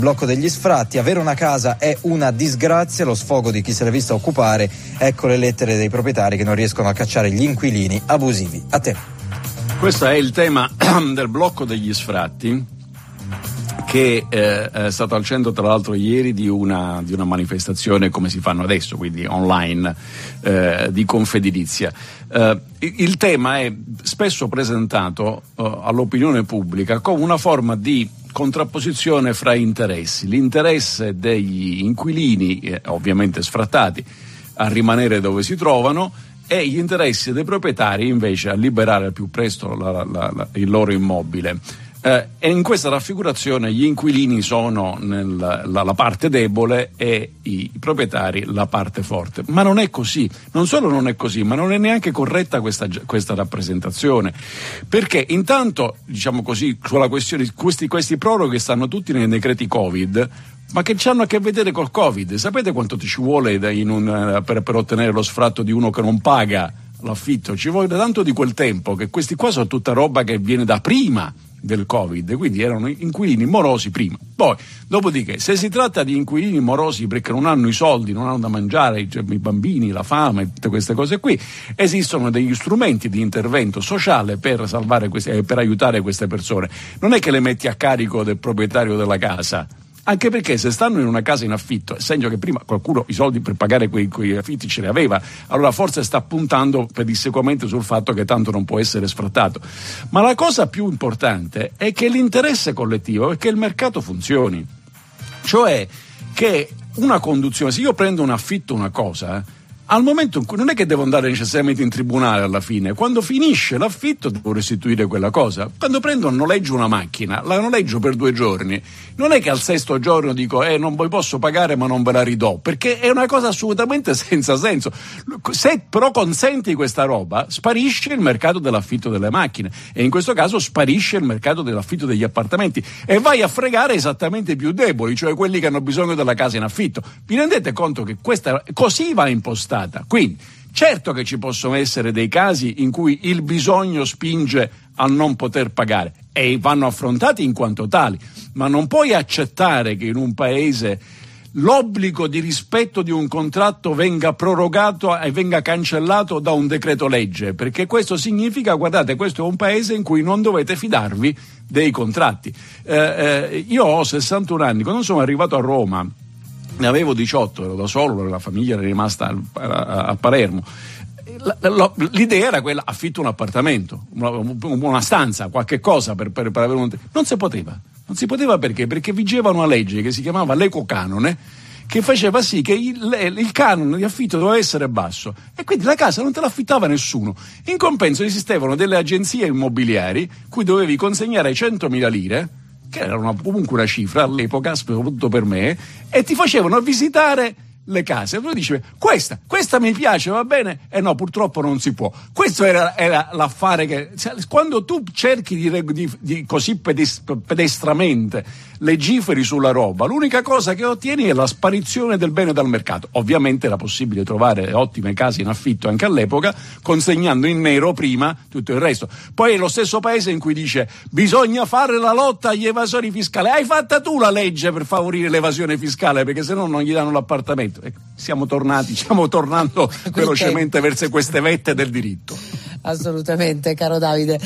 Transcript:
Blocco degli sfratti, avere una casa è una disgrazia, lo sfogo di chi se l'è vista occupare, ecco le lettere dei proprietari che non riescono a cacciare gli inquilini abusivi. A te. Questo è il tema del blocco degli sfratti, che è stato al centro tra l'altro ieri di una manifestazione come si fanno adesso, quindi online, di Confedilizia. Il tema è spesso presentato all'opinione pubblica come una forma di contrapposizione fra interessi, l'interesse degli inquilini, ovviamente sfrattati, a rimanere dove si trovano, e gli interessi dei proprietari invece a liberare al più presto il loro immobile. E in questa raffigurazione gli inquilini sono la parte debole e i proprietari la parte forte. Ma non è così, non solo non è così, ma non è neanche corretta questa rappresentazione, perché intanto, diciamo così, sulla questione questi proroghi stanno tutti nei decreti Covid, ma che hanno a che vedere col Covid. Sapete quanto ci vuole per ottenere lo sfratto di uno che non paga l'affitto? Ci vuole tanto di quel tempo, che questi qua sono tutta roba che viene da prima del Covid, quindi erano inquilini morosi prima. Poi, dopodiché, se si tratta di inquilini morosi perché non hanno i soldi, non hanno da mangiare, cioè, i bambini, la fame, tutte queste cose qui, esistono degli strumenti di intervento sociale per salvare per aiutare queste persone. Non è che le metti a carico del proprietario della casa. Anche perché se stanno in una casa in affitto, essendo che prima qualcuno i soldi per pagare quei affitti ce li aveva, allora forse sta puntando pedissequamente sul fatto che tanto non può essere sfrattato. Ma la cosa più importante è che l'interesse collettivo è che il mercato funzioni. Cioè che una conduzione, se io prendo un affitto una cosa, al momento in cui non è che devo andare necessariamente in tribunale alla fine, quando finisce l'affitto devo restituire quella cosa. Quando noleggio una macchina, la noleggio per 2 giorni, non è che al 6° giorno dico non vi posso pagare ma non ve la ridò, perché è una cosa assolutamente senza senso. Se però consenti questa roba, sparisce il mercato dell'affitto delle macchine, e in questo caso sparisce il mercato dell'affitto degli appartamenti, e vai a fregare esattamente i più deboli, cioè quelli che hanno bisogno della casa in affitto. Vi rendete conto che questa così va impostata? Quindi certo che ci possono essere dei casi in cui il bisogno spinge a non poter pagare e vanno affrontati in quanto tali, ma non puoi accettare che in un paese l'obbligo di rispetto di un contratto venga prorogato e venga cancellato da un decreto legge, perché questo significa, guardate, questo è un paese in cui non dovete fidarvi dei contratti. Io ho 61 anni, quando sono arrivato a Roma ne avevo 18, ero da solo, la famiglia era rimasta a Palermo. L'idea era quella: affitto un appartamento, una stanza, qualche cosa per avere non si poteva perché vigeva una legge che si chiamava l'ecocanone, che faceva sì che il canone di affitto doveva essere basso, e quindi la casa non te l'affittava nessuno. In compenso esistevano delle agenzie immobiliari cui dovevi consegnare 100.000 lire, che era comunque una cifra all'epoca, soprattutto per me, e ti facevano visitare le case. E tu dicevi: questa mi piace, va bene? E no, purtroppo non si può. Questo era l'affare che, quando tu cerchi di così pedestramente legiferi sulla roba, l'unica cosa che ottieni è la sparizione del bene dal mercato. Ovviamente era possibile trovare ottime case in affitto anche all'epoca, consegnando in nero prima tutto il resto. Poi è lo stesso paese in cui dice: bisogna fare la lotta agli evasori fiscali. Hai fatta tu la legge per favorire l'evasione fiscale, perché se no non gli danno l'appartamento. Stiamo tornando velocemente verso queste vette del diritto. Assolutamente, caro Davide.